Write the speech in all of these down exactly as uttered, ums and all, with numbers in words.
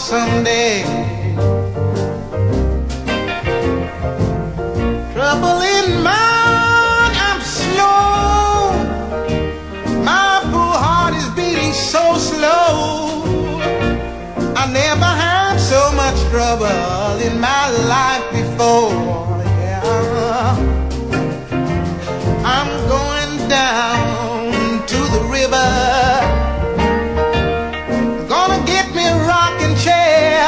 someday. Trouble in mind, I'm slow. My poor heart is beating so slow. I never had so much trouble in my life before. Yeah, I'm going down to the river. Gonna get me a rocking chair.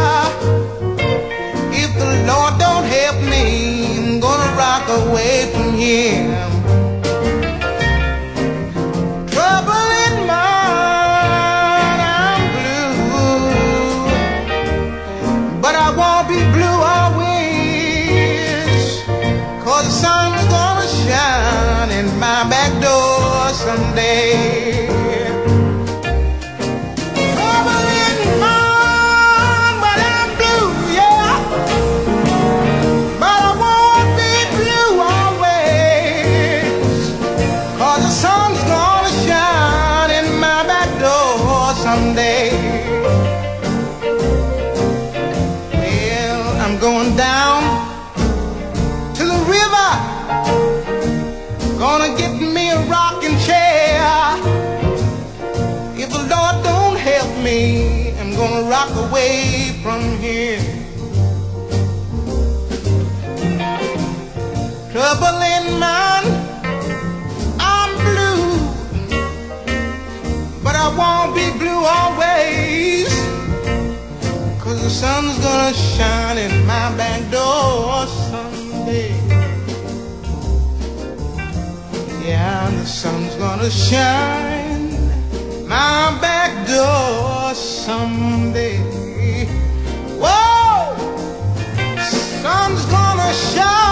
If the Lord don't help me, I'm gonna rock away from Him. Trouble in mind, I'm blue, but I won't be blue always, 'cause the sun's gonna shine in my back door someday. Someday. Well, I'm going down to the river, gonna get me a rocking chair. If the Lord don't help me, I'm gonna rock away from here. Trouble in mind, I'm blue, but I won't be blue always, 'cause the sun's gonna shine in my back door someday. Yeah, the sun's gonna shine my back door someday. Whoa, sun's gonna shine.